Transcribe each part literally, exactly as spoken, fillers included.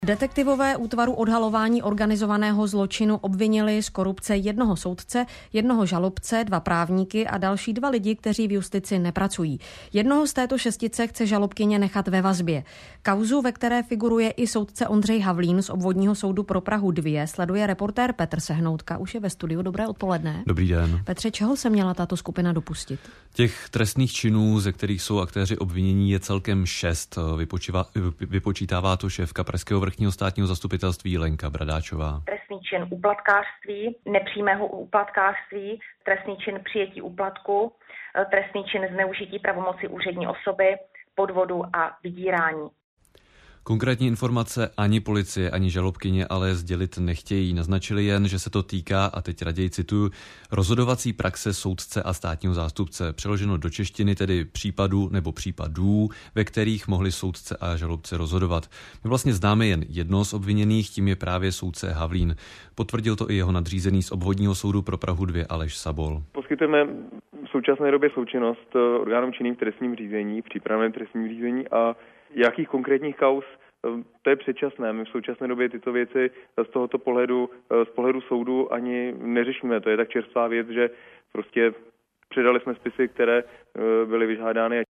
Detektivové útvaru odhalování organizovaného zločinu obvinili z korupce jednoho soudce, jednoho žalobce, dva právníky a další dva lidi, kteří v justici nepracují. Jednoho z této šestice chce žalobkyně nechat ve vazbě. Kauzu, ve které figuruje i soudce Ondřej Havlín z Obvodního soudu pro Prahu dva, sleduje reportér Petr Sehnoutka. Už je ve studiu. Dobré odpoledne. Dobrý den. Petře, čeho se měla tato skupina dopustit? Těch trestných činů, ze kterých jsou aktéři obvinění, je celkem šest. Vypočíva, vypočítává to šéfka Pražského vrchního státního zastupitelství Lenka Bradáčová. Trestný čin úplatkářství, nepřímého úplatkářství, trestný čin přijetí úplatku, trestný čin zneužití pravomoci úřední osoby, podvodu a vydírání. Konkrétní informace ani policie, ani žalobkyně ale sdělit nechtějí. Naznačili jen, že se to týká, a teď raději cituju, rozhodovací praxe soudce a státního zástupce. Přeloženo do češtiny tedy případů nebo případů, ve kterých mohli soudce a žalobce rozhodovat. My vlastně známe jen jedno z obviněných, tím je právě soudce Havlín. Potvrdil to i jeho nadřízený z Obvodního soudu pro Prahu dva Aleš Sabol. Poskytujeme v současné době součinnost orgánům činným v trestním řízení, v přípravném trestním řízení a jakých konkrétních kauz, to je předčasné. My v současné době tyto věci z tohoto pohledu, z pohledu soudu ani neřešíme. To je tak čerstvá věc, že prostě předali jsme spisy, které byly vyžádány.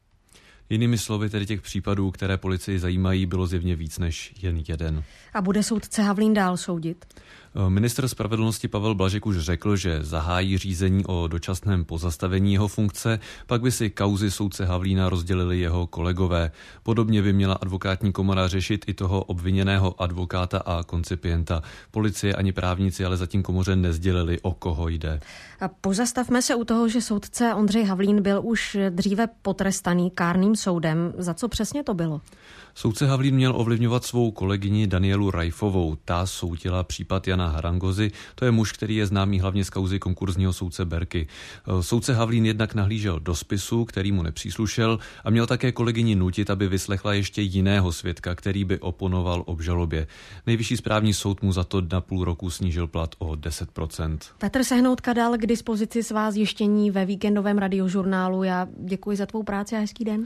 Jinými slovy, tedy těch případů, které policii zajímají, bylo zjevně víc než jen jeden. A bude soudce Havlín dál soudit? Ministr spravedlnosti Pavel Blažek už řekl, že zahájí řízení o dočasném pozastavení jeho funkce, pak by si kauzy soudce Havlína rozdělili jeho kolegové. Podobně by měla advokátní komora řešit i toho obviněného advokáta a koncipienta. Policie ani právníci ale zatím komoře nezdělili, o koho jde. A pozastavme se u toho, že soudce Ondřej Havlín byl už dříve potrestaný kárným soudem. Za co přesně to bylo? Soudce Havlín měl ovlivňovat svou kolegyni Danielu Rajfovou. Ta soudila případ Jana Harangozy, to je muž, který je známý hlavně z kauzy konkurzního soudce Berky. Soudce Havlín jednak nahlížel do spisu, který mu nepříslušel, a měl také kolegyni nutit, aby vyslechla ještě jiného svědka, který by oponoval obžalobě. Nejvyšší správní soud mu za to na půl roku snížil plat o deset procent. Petr Sehnoutka dal k dispozici svá zjištění ve víkendovém radiožurnálu. Já děkuji za tvou práci a hezký den.